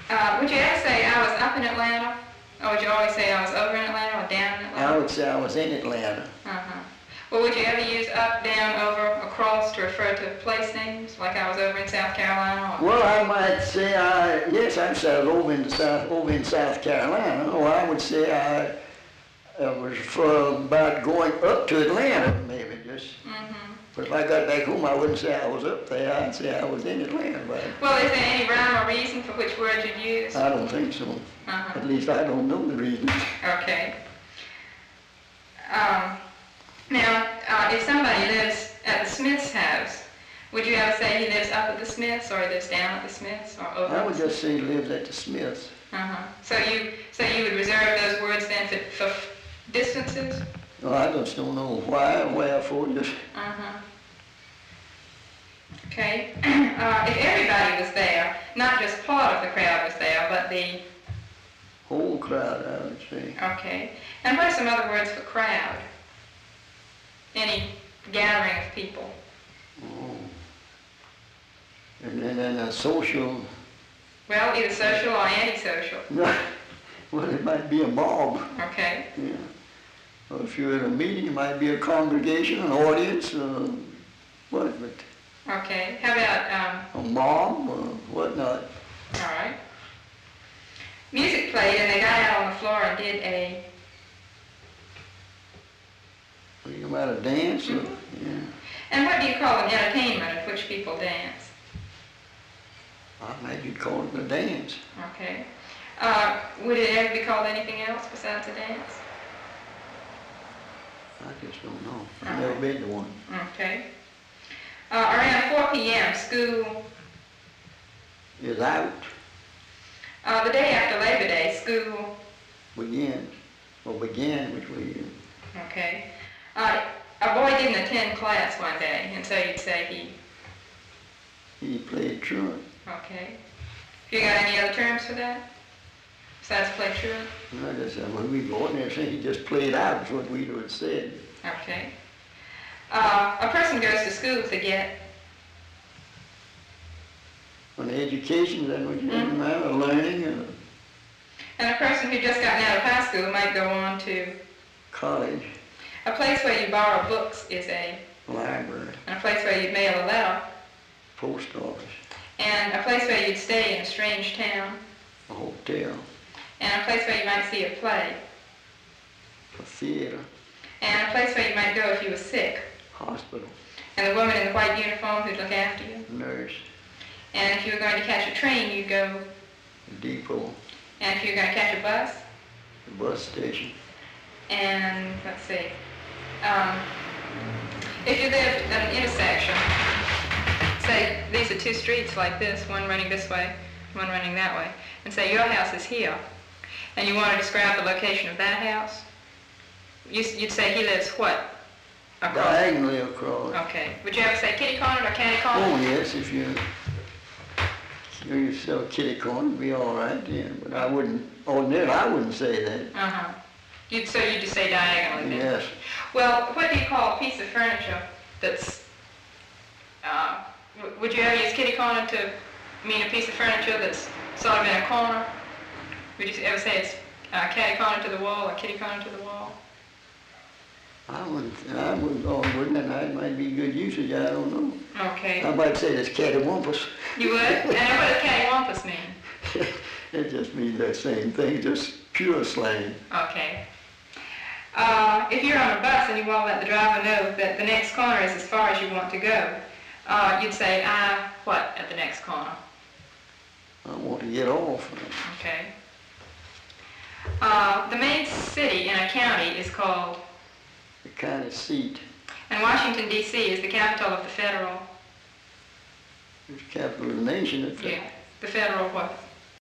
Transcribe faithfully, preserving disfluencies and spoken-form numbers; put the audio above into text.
Uh, would you ever say I was up in Atlanta? Or would you always say I was over in Atlanta or down in Atlanta? I would say I was in Atlanta. Uh-huh. Well, would you ever use up, down, over, across to refer to place names, like I was over in South Carolina? Or Well, I might say I, yes, I'd say I was over in the South, over in South Carolina, or I would say I, I was for about going up to Atlanta, maybe just. Mm-hmm. But if I got back home, I wouldn't say I was up there. I'd say I was in Atlanta. But well, is there any rhyme or reason for which word you'd use? I don't think so. Uh-huh. At least I don't know the reason. Okay. Um, now, uh, if somebody lives at the Smith's house, would you ever say he lives up at the Smiths, or he lives down at the Smiths, or over? I would just say he lives at the Smiths. Uh-huh. So you, so you would reserve those words then for, for distances? Well, I just don't know why or wherefore. Just. Uh-huh. Okay. Uh, if everybody was there, not just part of the crowd was there, but the Whole crowd, I would say. okay. And what are some other words for crowd? Any gathering of people? Oh. And then and a social. Well, either social or antisocial. Well, it might be a mob. Okay. Yeah. Well, if you're at a meeting, it might be a congregation, an audience, uh, what, but Okay. How about, um, a mob or whatnot. all right. Music played and they got out on the floor and did a, You about a dance? Or, Mhm. yeah. and what do you call an entertainment at which people dance? I might you'd call it a dance. Okay. Uh, would it ever be called anything else besides a dance? I just don't know. I've Uh-huh. never been to one. Okay. Uh, around four p.m., school, Is out, uh, the day after Labor Day, school, begins, or began, which we, okay. Uh, a boy didn't attend class one day, and so you'd say he, he played truant. okay. You got any other terms for that? Besides play truant? And I just said, well, we ordinarily say he just played out, is what we'd have said. Okay. Uh, a person goes to school to get, An education, then what you Mhm. mean, a learning, and and a person who just gotten out of high school might go on to, college, a place where you borrow books is a, library, and a place where you'd mail a letter, post office, and a place where you'd stay in a strange town, a hotel, and a place where you might see a play, a theater, and a place where you might go if you were sick, hospital, and the woman in the white uniform who'd look after you. nurse, And if you were going to catch a train, you'd go, depot, and if you were going to catch a bus, the bus station, and let's see, um, if you lived at an intersection, say these are two streets like this, one running this way, one running that way, and say your house is here, and you want to describe the location of that house, you, you'd say he lives what? Across. diagonally across. Okay. Would you ever say kitty corner or catty corner? Oh, yes, if you, if you sell kitty corn, it'd be all right, yeah, but I wouldn't, ordinarily, I wouldn't say that. Uh-huh. You'd, so you just say diagonally then? Yes, Well, what do you call a piece of furniture that's, uh, w- would you ever use kitty corner to mean a piece of furniture that's sort of in a corner? Would you ever say it's uh, catty corner to the wall or kitty corner to the wall? I wouldn't, I wouldn't, oh, wouldn't, and that might be good usage, I don't know. Okay. I might say it's cattywampus. You would? And what does cattywampus mean? It just means that same thing, just pure slang. Okay. Uh, if you're on a bus and you want to let the driver know that the next corner is as far as you want to go, uh, you'd say, I, what, at the next corner? I want to get off. Okay. Uh, the main city in a county is called, The county seat, and Washington, D C is the capital of the federal, it's capital of the nation. It's yeah, the federal what?